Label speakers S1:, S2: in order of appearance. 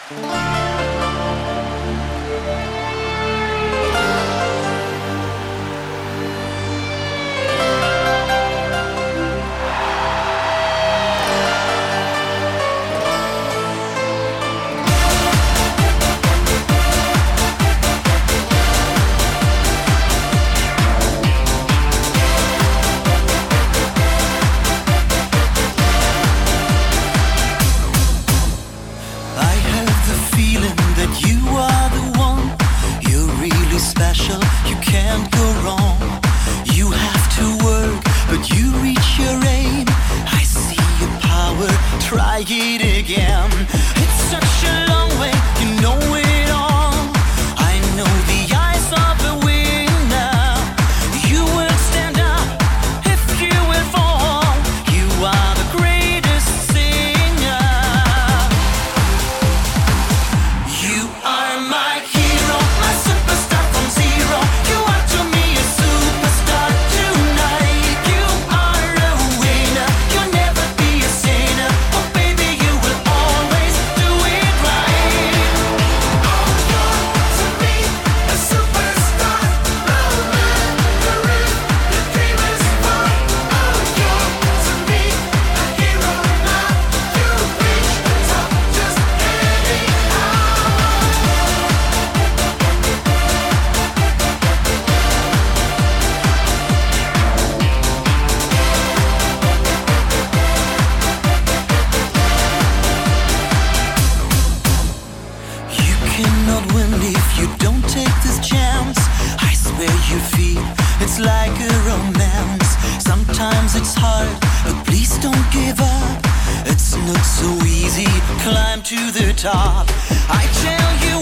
S1: Special, you can't go wrong. You have to work, but you reach your aim. I see your power, try it again. It's such a long way, you know it all. I know the eyes of a winner. You will stand up if you will fall. You are the greatest singer. You are my hero, my superstar. You are to me a superstar tonight. You are a winner, you'll never be a sinner. Oh baby, you will always do it right. Oh, you're to me a superstar. No matter if your dream is far. Oh, you're to me a hero now. You reach the top just anyhow. Cannot win if you don't take this chance. I swear you feel it's like a romance. Sometimes it's hard, but please don't give up. It's not so easy, climb to the top. I tell you